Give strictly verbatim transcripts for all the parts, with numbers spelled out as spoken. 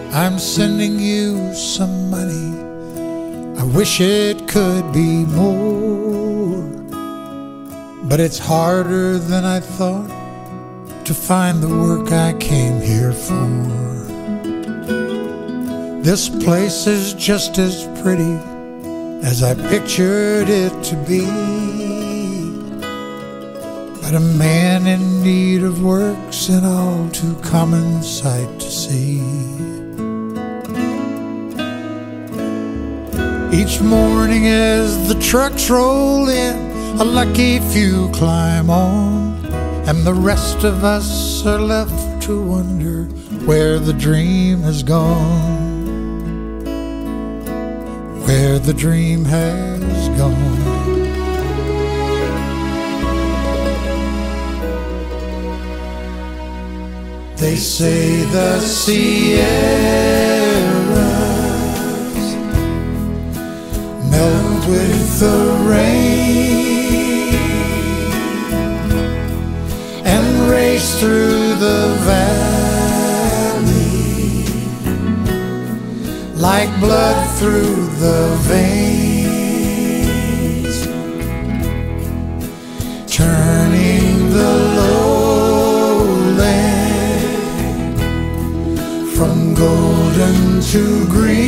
I'm sending you some money. I wish it could be more, but it's harder than I thought to find the work I came here for. This place is just as pretty as I pictured it to be, but a man in need of work's an all too common sight to see. Each morning as the trucks roll in, a lucky few climb on, and the rest of us are left to wonder where the dream has gone, where the dream has gone. They say the Sierras melt with the rain and race through the valley like blood through the veins, turning the lowland from golden to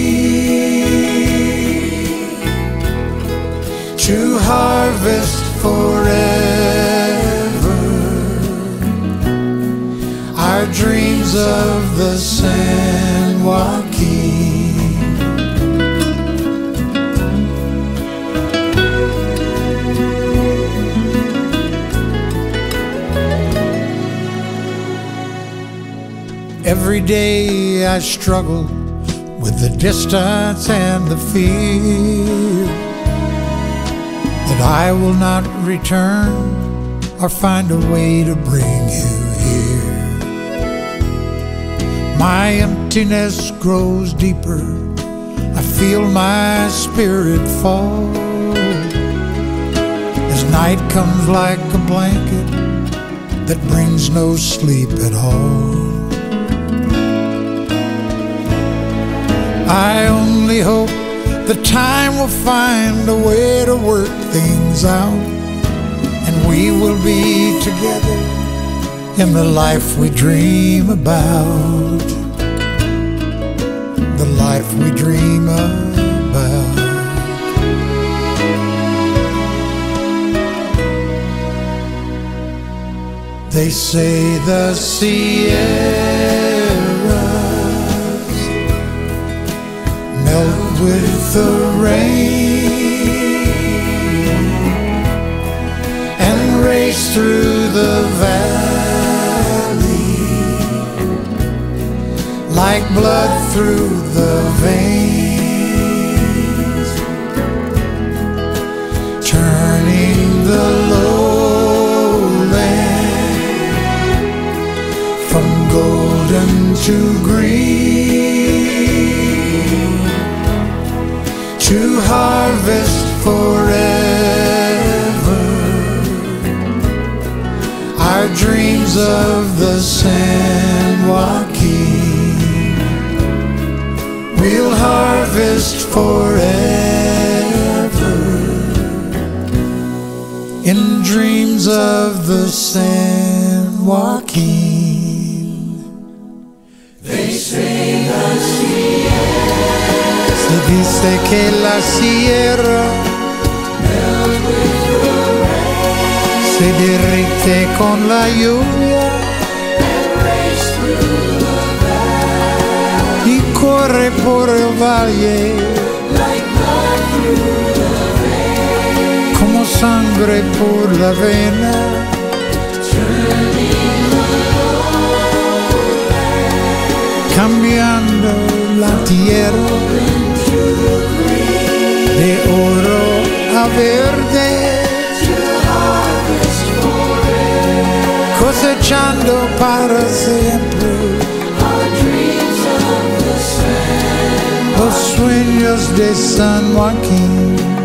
green, to harvest forever our dreams of the San Joaquin. Every day I struggle with the distance and the fear that I will not return or find a way to bring you here. My emptiness grows deeper, I feel my spirit fall as night comes like a blanket that brings no sleep at all. I only hope the time will find a way to work things out, and we will be together in the life we dream about, the life we dream about. They say the Sierras melt with the rain and race through the valley like blood through the veins, turning the lowland from golden to green, to harvest forever our dreams of the San Joaquin. We'll harvest forever in dreams of the San Joaquin. They say the Sierra, se dice que la sierra melt with the rain se derrite con la lluvia and race through the valley y corre por el valle like blood through the veins, como sangre por la vena, turning the lowland cambiando la tierra into green, de oro a verde, to harvest forever cosechando para siempre our dreams of the San los sueños de San Joaquín.